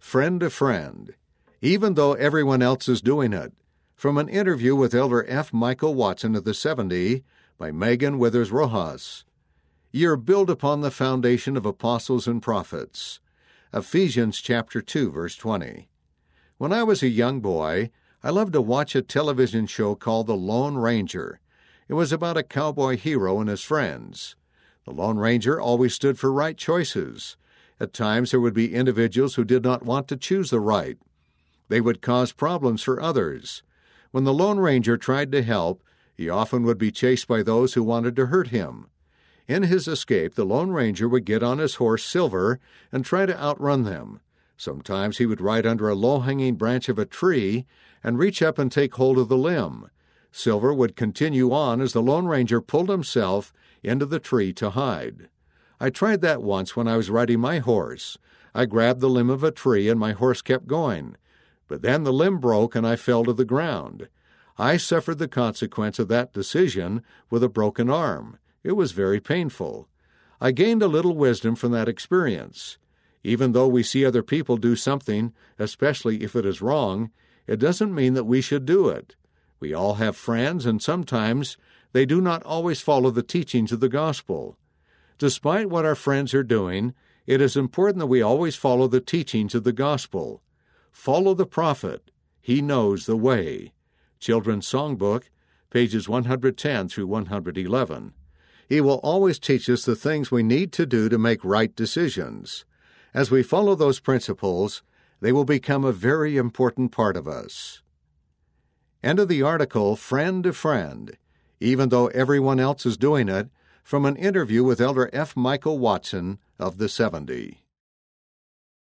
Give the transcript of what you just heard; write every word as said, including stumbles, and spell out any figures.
Friend to Friend, Even Though Everyone Else is Doing It, from an interview with Elder F. Michael Watson of the seventy by Megan Withers Rojas. You're built upon the foundation of apostles and prophets. Ephesians chapter two, verse twenty. When I was a young boy, I loved to watch a television show called The Lone Ranger. It was about a cowboy hero and his friends. The Lone Ranger always stood for right choices. At times there would be individuals who did not want to choose the right. They would cause problems for others. When the Lone Ranger tried to help, he often would be chased by those who wanted to hurt him. In his escape, the Lone Ranger would get on his horse Silver and try to outrun them. Sometimes he would ride under a low-hanging branch of a tree and reach up and take hold of the limb. Silver would continue on as the Lone Ranger pulled himself into the tree to hide. I tried that once when I was riding my horse. I grabbed the limb of a tree and my horse kept going. But then the limb broke and I fell to the ground. I suffered the consequence of that decision with a broken arm. It was very painful. I gained a little wisdom from that experience. Even though we see other people do something, especially if it is wrong, it doesn't mean that we should do it. We all have friends, and sometimes they do not always follow the teachings of the gospel. Despite what our friends are doing, it is important that we always follow the teachings of the gospel. Follow the prophet. He knows the way. Children's Songbook, pages one hundred ten through one hundred eleven. He will always teach us the things we need to do to make right decisions. As we follow those principles, they will become a very important part of us. End of the article, Friend to Friend, Even Though Everyone Else is Doing It, from an interview with Elder F. Michael Watson of the seventy.